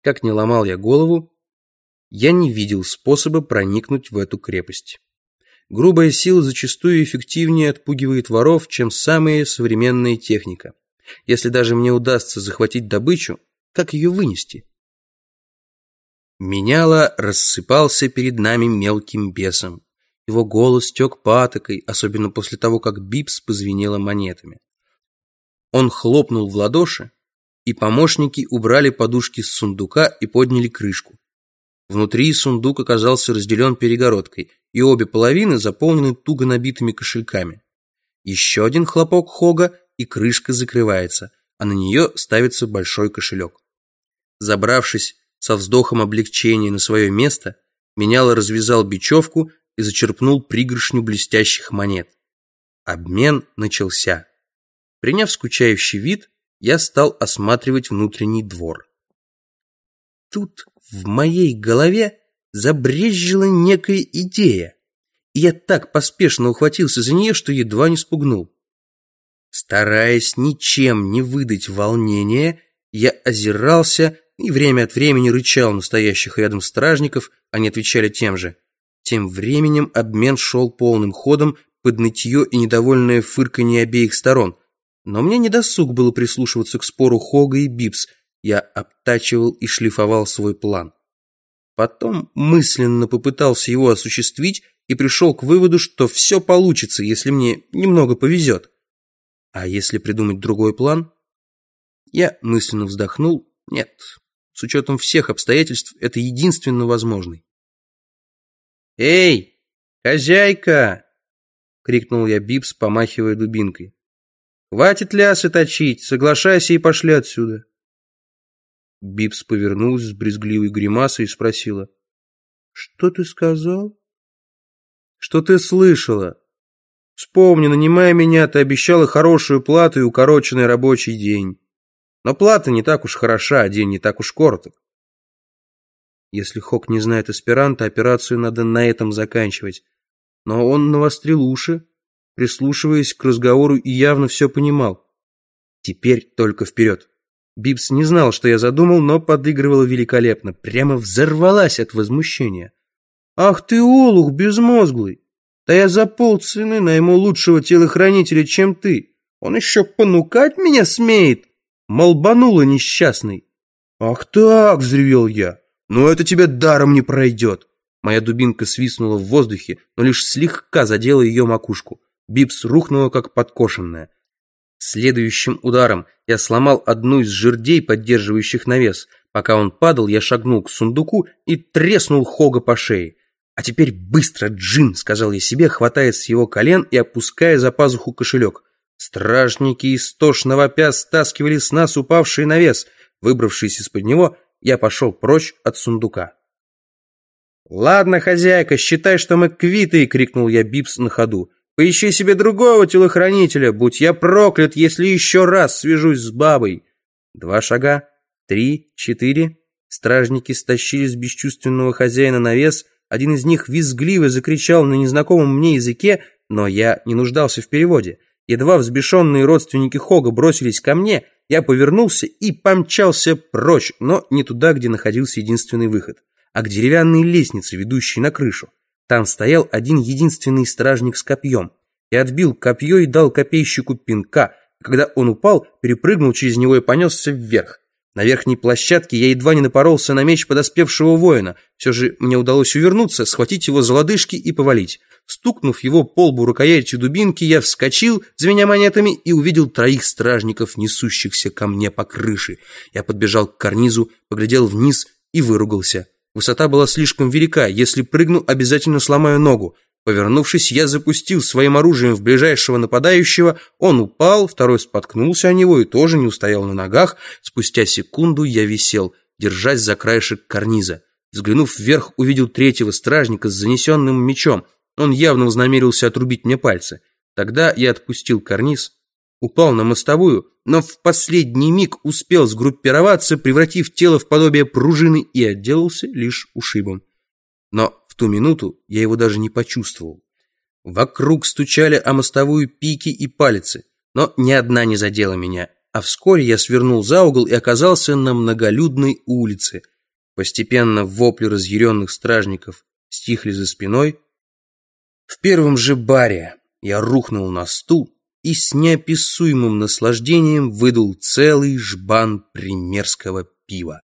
Как ни ломал я голову, я не видел способа проникнуть в эту крепость. Грубая сила зачастую эффективнее отпугивает воров, чем самая современная техника. Если даже мне удастся захватить добычу, как ее вынести? Меняла рассыпался перед нами мелким бесом. Его голос тек патокой, особенно после того, как Бибс позвенела монетами. Он хлопнул в ладоши, и помощники убрали подушки с сундука и подняли крышку. Внутри сундук оказался разделен перегородкой, и обе половины заполнены туго набитыми кошельками. Еще один хлопок Хога, и крышка закрывается, а на нее ставится большой кошелек. Забравшись со вздохом облегчения на свое место, Меняла развязал бечевку и зачерпнул пригоршню блестящих монет. Обмен начался. Приняв скучающий вид, я стал осматривать внутренний двор. Тут в моей голове забрезжила некая идея, и я так поспешно ухватился за нее, что едва не спугнул. Стараясь ничем не выдать волнения, я озирался и время от времени рычал на стоящих рядом стражников, они отвечали тем же. Тем временем обмен шел полным ходом под нытье и недовольное фырканье обеих сторон. Но мне не досуг было прислушиваться к спору Хога и Бибс. Я обтачивал и шлифовал свой план. Потом мысленно попытался его осуществить и пришел к выводу, что все получится, если мне немного повезет. А если придумать другой план? Я мысленно вздохнул. Нет, с учетом всех обстоятельств, это единственно возможный. «Эй, хозяйка!» — крикнул я Бибс, помахивая дубинкой. «Хватит лясы точить, соглашайся и пошли отсюда». Бибс повернулась с брезгливой гримасой и спросила: «Что ты сказал?» «Что ты слышала? Вспомни, нанимая меня, ты обещала хорошую плату и укороченный рабочий день. Но плата не так уж хороша, а день не так уж короток. Если Хог не знает эсперанто, операцию надо на этом заканчивать». Но он навострил уши, прислушиваясь к разговору, и явно все понимал. Теперь только вперед. Бибс не знал, что я задумал, но подыгрывала великолепно. Прямо взорвалась от возмущения. «Ах ты, олух безмозглый! Да я за полцены найму лучшего телохранителя, чем ты. Он еще понукать меня смеет! Молбанула несчастный!» «Ах так!» — взревел я. «Ну это тебе даром не пройдет!» Моя дубинка свистнула в воздухе, но лишь слегка задела ее макушку. Бибс рухнула, как подкошенная. Следующим ударом я сломал одну из жердей, поддерживающих навес. Пока он падал, я шагнул к сундуку и треснул Хога по шее. «А теперь быстро, Джин!» — сказал я себе, хватая с его колен и опуская за пазуху кошелек. Стражники истошно вопя стаскивали с нас упавший навес. Выбравшись из-под него, я пошел прочь от сундука. «Ладно, хозяйка, считай, что мы квиты!» — крикнул я Бибс на ходу. «Поищи себе другого телохранителя, будь я проклят, если еще раз свяжусь с бабой!» 2 шага, 3, 4. Стражники стащили с бесчувственного хозяина навес. Один из них визгливо закричал на незнакомом мне языке, но я не нуждался в переводе. Едва взбешенные родственники Хога бросились ко мне, я повернулся и помчался прочь, но не туда, где находился единственный выход, а к деревянной лестнице, ведущей на крышу. Там стоял один единственный стражник с копьем. Я отбил копье и дал копейщику пинка. Когда он упал, перепрыгнул через него и понесся вверх. На верхней площадке я едва не напоролся на меч подоспевшего воина. Все же мне удалось увернуться, схватить его за лодыжки и повалить. Стукнув его по лбу рукоятью дубинки, я вскочил, звеня монетами, и увидел 3 стражников, несущихся ко мне по крыше. Я подбежал к карнизу, поглядел вниз и выругался. Высота была слишком велика, если прыгну, обязательно сломаю ногу. Повернувшись, я запустил своим оружием в ближайшего нападающего. Он упал, второй споткнулся о него и тоже не устоял на ногах. Спустя секунду я висел, держась за краешек карниза. Взглянув вверх, увидел 3-го стражника с занесенным мечом. Он явно вознамерился отрубить мне пальцы. Тогда я отпустил карниз, упал на мостовую, но в последний миг успел сгруппироваться, превратив тело в подобие пружины, и отделался лишь ушибом. Но в ту минуту я его даже не почувствовал. Вокруг стучали о мостовую пики и палицы, но ни одна не задела меня, а вскоре я свернул за угол и оказался на многолюдной улице. Постепенно вопли разъяренных стражников стихли за спиной. В первом же баре я рухнул на стул и с неописуемым наслаждением выдул целый жбан примерского пива.